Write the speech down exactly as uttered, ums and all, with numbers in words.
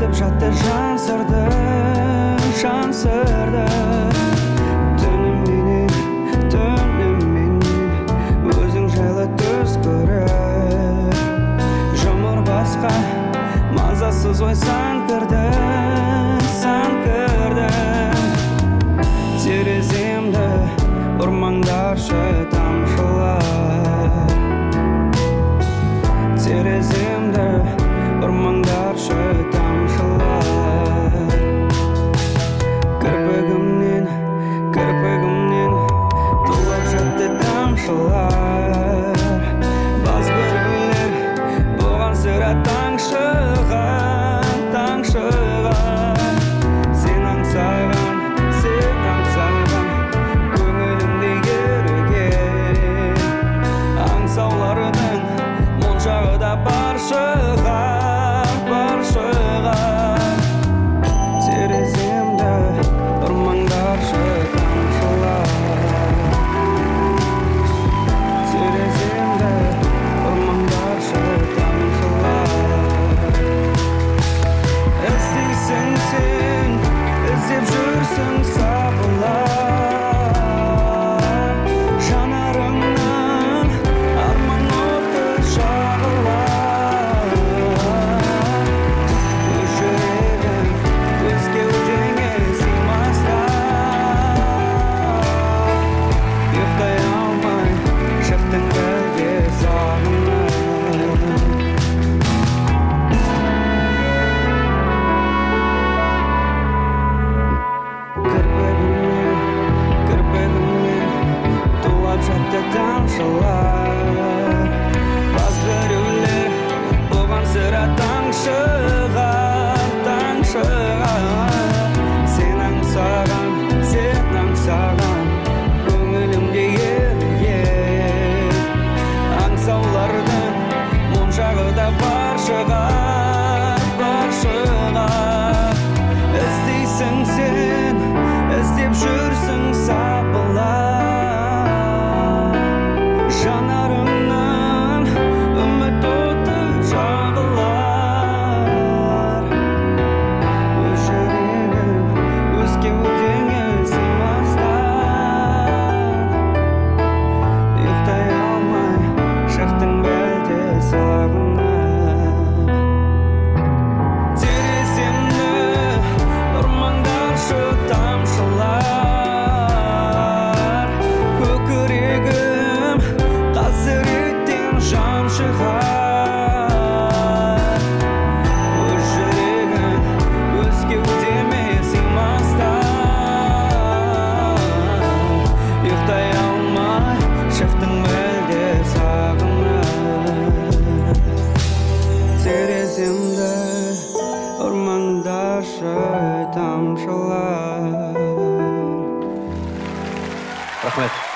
айтып жатты жан сырды, жан сырды. Түніменен, түніменен өзің жайлы түс көріп, жұмыр басқа мазасыз ой сан кірді, сан кірді. Тереземді ұрмаңдаршы тамшылар, тереземді ұрмаңдаршы тамшылар. Кірпігімнен, кірпігімнен тулап жатты тамшылар. Баз біреулер болған сірә таң шығар, таң шығар. Сен аңсаған, сен аңсаған көңілімде еріген аңсаулардың моншағы да бар шығар, бар шығар. Тереземді ұрмаңдаршы тамшылар, тереземді ұрмаңдаршы тамшылар. Іздейсің сен, іздеп жүрсің сабылар, жанарыңнан арман оты жағылар. Өз жүрегім өз кеудеңе сыймастан, ұйықтай алмай шықтың бірге сағынып. Кірпігімнен, кірпігімнен тулап жатты тамшылар. Баз біреулер болған сірә таң шығар, таң шығар. Сен аңсаған, сен аңсаған көңілімде еріген аңсаулардың моншағы да бар шығар, бар шығар. Іздейсің сен, іздеп жүрсің сапылар, жанарыңнан үміт оты жағылар. Өз жүрегім өз кеудеңе сыймастан, ұйықтай алмай шықтың бәлде сағынып. Тереземді ұрмаңдаршы тамшылар, көкірегім қасіреттен жан шығар. Өз жүрегім өз кеудеме сыймастан, ұйықтай алмай шықтың мүлде сағынып. Тереземді ұрмаңдаршы тамшылар. Рахмет.